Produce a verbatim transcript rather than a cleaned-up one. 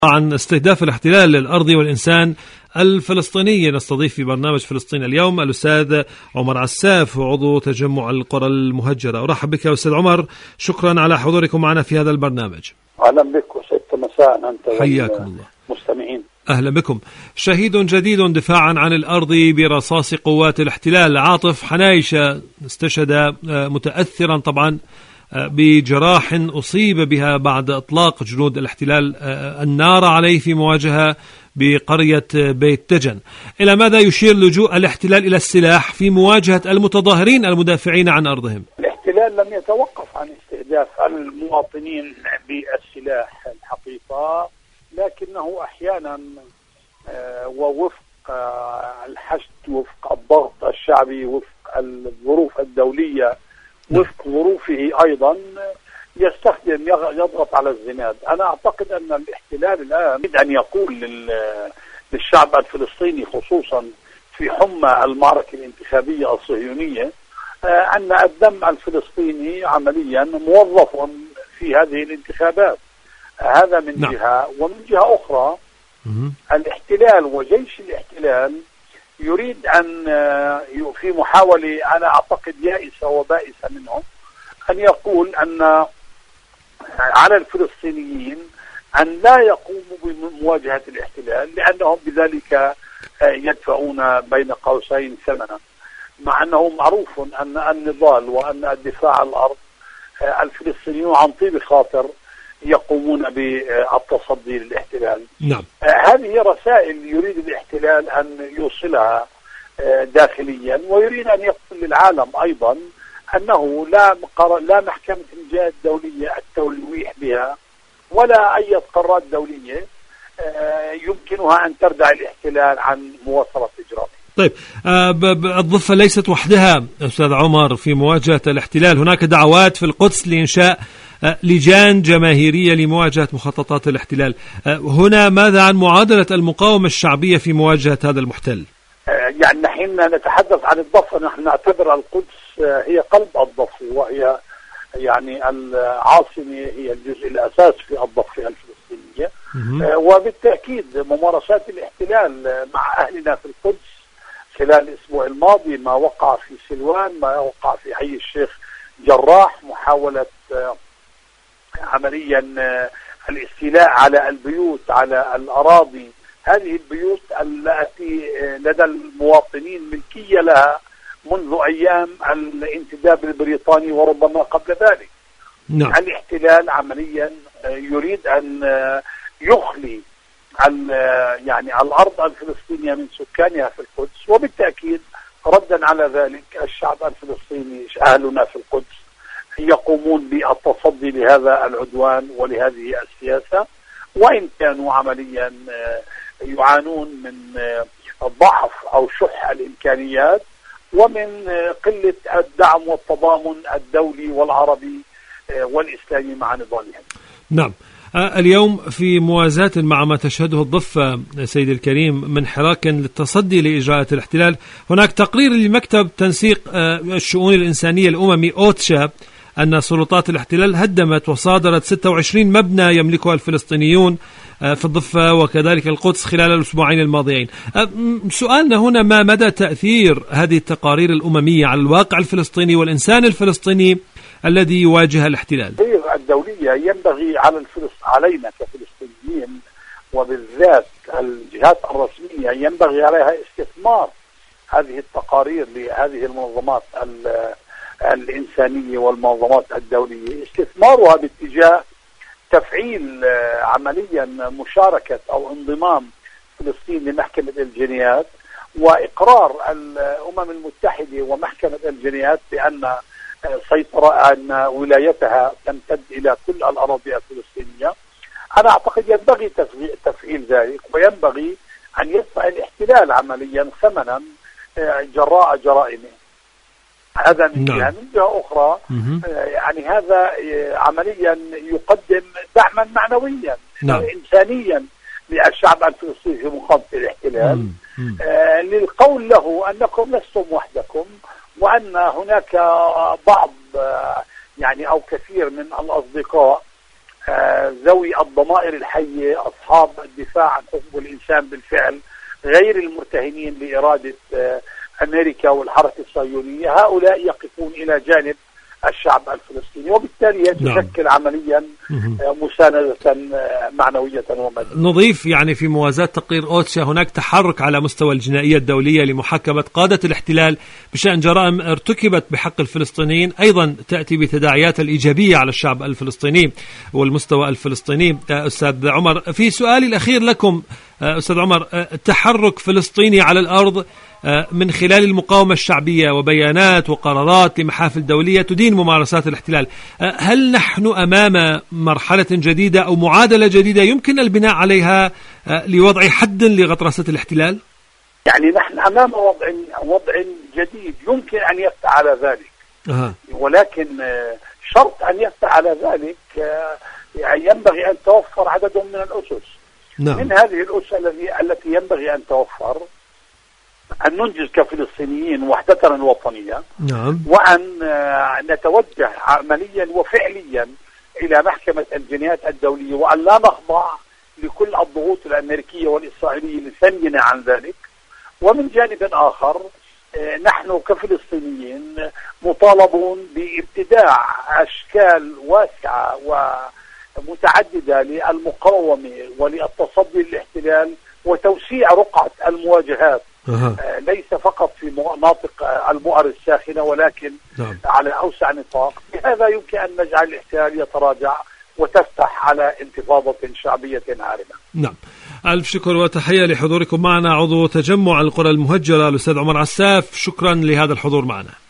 عن استهداف الاحتلال للأرض والإنسان الفلسطيني. نستضيف في برنامج فلسطين اليوم الأستاذ عمر عساف، عضو تجمع القرى المهجرة. أرحب بك أستاذ عمر، شكرا على حضوركم معنا في هذا البرنامج. أهلا بك وست مساء أنت حياكم الله. مستمعين أهلا بكم. شهيد جديد دفاعا عن الأرض برصاص قوات الاحتلال، عاطف حنايشة استشهد متأثرا طبعا بجراح أصيب بها بعد إطلاق جنود الاحتلال النار عليه في مواجهة بقرية بيت تجن. إلى ماذا يشير لجوء الاحتلال إلى السلاح في مواجهة المتظاهرين المدافعين عن أرضهم؟ الاحتلال لم يتوقف عن استهداف المواطنين بالسلاح الحقيقة، لكنه أحيانا ووفق الحشد، وفق الضغط الشعبي، وفق الظروف الدولية، وفق ظروفه أيضا يستخدم يضغط على الزناد. أنا أعتقد أن الاحتلال الآن يريد أن يقول للشعب الفلسطيني خصوصا في حمى المعركة الانتخابية الصهيونية أن الدم الفلسطيني عمليا موظف في هذه الانتخابات. هذا من نعم. جهة، ومن جهة أخرى الاحتلال وجيش الاحتلال يريد أن في محاولة أنا أعتقد يائسة وبائسة منهم أن يقول أن على الفلسطينيين أن لا يقوموا بمواجهة الاحتلال لأنهم بذلك يدفعون بين قوسين ثمنا، مع أنه معروف أن النضال وأن الدفاع عن الأرض الفلسطينيون عن طيب خاطر يقومون بالتصدي للاحتلال. نعم. هذه رسائل يريد الاحتلال أن يوصلها داخليا، ويريد أن يقول للعالم أيضا أنه لا لا محكمة الجهات الدولية التلويح بها ولا أي قرارات دولية يمكنها أن تردع الاحتلال عن مواصلة إجرامه. طيب، الضفة ليست وحدها أستاذ عمر في مواجهة الاحتلال، هناك دعوات في القدس لإنشاء لجان جماهيرية لمواجهة مخططات الاحتلال. هنا ماذا عن معادلة المقاومة الشعبية في مواجهة هذا المحتل؟ يعني نحن نتحدث عن الضفة، نحن نعتبر القدس هي قلب الضفة، وهي يعني العاصمة، هي الجزء الأساس في الضفة الفلسطينية. وبالتأكيد ممارسات الاحتلال مع أهلنا في القدس خلال الأسبوع الماضي، ما وقع في سلوان، ما وقع في حي الشيخ جراح، محاولة عمليا الاستيلاء على البيوت، على الأراضي، هذه البيوت التي لدى المواطنين ملكية لها منذ أيام الانتداب البريطاني وربما قبل ذلك. نعم. الاحتلال عمليا يريد أن يخلي يعني الأرض الفلسطينية من سكانها في القدس، وبالتأكيد ردا على ذلك الشعب الفلسطيني أهلنا في القدس يقومون بالتصدي لهذا العدوان ولهذه السياسة، وإن كانوا عمليا يعانون من ضعف أو شح الإمكانيات ومن قلة الدعم والتضامن الدولي والعربي والإسلامي مع نضالهم. نعم. اليوم في موازاة مع ما تشهده الضفة سيد الكريم من حراك للتصدي لإجراءات الاحتلال، هناك تقرير لمكتب تنسيق الشؤون الإنسانية الأممي أوتشا أن سلطات الاحتلال هدمت وصادرت ستة وعشرين مبنى يملكها الفلسطينيون في الضفة وكذلك القدس خلال الأسبوعين الماضيين. سؤالنا هنا، ما مدى تأثير هذه التقارير الأممية على الواقع الفلسطيني والإنسان الفلسطيني الذي يواجه الاحتلال؟ الدولية ينبغي على الفلسطين علينا كفلسطينيين وبالذات الجهات الرسمية ينبغي عليها استثمار هذه التقارير لهذه المنظمات الإنسانية والمنظمات الدولية، استثمارها باتجاه تفعيل عمليا مشاركة أو انضمام فلسطين لمحكمة الجنايات، وإقرار الأمم المتحدة ومحكمة الجنايات بأن سيطرة أن ولايتها تمتد إلى كل الأراضي الفلسطينية. أنا أعتقد ينبغي تفعيل ذلك، وينبغي أن يدفع الاحتلال عمليا ثمنا جراء جرائمه. هذا من جهة. من جهة أخرى يعني هذا عمليا يقدم دعما معنويا إنسانيا للشعب الفلسطيني في مقاومة الاحتلال، آه للقول له أنكم لستم وحدكم، وأن هناك بعض آه يعني أو كثير من الأصدقاء ذوي الضمائر الحية، أصحاب الدفاع عن حقوق الإنسان بالفعل، غير المرتهنين بإرادة أمريكا والحركة الصهيونية، هؤلاء يقفون إلى جانب الشعب الفلسطيني، وبالتالي تشكل نعم. عمليا مساندة معنوية ومادية. نضيف يعني في موازاة تقرير أوتشا هناك تحرك على مستوى الجنائية الدولية لمحاكمة قادة الاحتلال بشأن جرائم ارتكبت بحق الفلسطينيين، أيضا تأتي بتداعيات الإيجابية على الشعب الفلسطيني والمستوى الفلسطيني. أستاذ عمر، في سؤالي الأخير لكم أستاذ عمر، تحرك فلسطيني على الأرض من خلال المقاومة الشعبية وبيانات وقرارات لمحافل دولية تدين ممارسات الاحتلال، هل نحن أمام مرحلة جديدة أو معادلة جديدة يمكن البناء عليها لوضع حد لغطرسة الاحتلال؟ يعني نحن أمام وضع وضع جديد يمكن أن يفتح على ذلك. أه. ولكن شرط أن يفتح على ذلك يعني ينبغي أن توفر عدد من الأسس. نعم. من هذه الأسس التي ينبغي أن توفر أن ننجز كفلسطينيين وحدتنا الوطنية. نعم. وأن نتوجه عمليا وفعليا إلى محكمة الجنايات الدولية، وأن لا نخضع لكل الضغوط الأمريكية والإسرائيلية لثنينا عن ذلك. ومن جانب آخر نحن كفلسطينيين مطالبون بابتداع أشكال واسعة ومتعددة للمقاومة وللتصدي للاحتلال وتوسيع رقعة المواجهات. أه. ليس فقط في مناطق البؤر الساخنة ولكن نعم. على أوسع نطاق. بهذا يمكن أن نجعل الاحتلال يتراجع وتفتح على انتفاضة شعبية عارمة. نعم، ألف شكر وتحية لحضوركم معنا. عضو تجمع القرى المهجرة الأستاذ عمر عساف، شكرا لهذا الحضور معنا.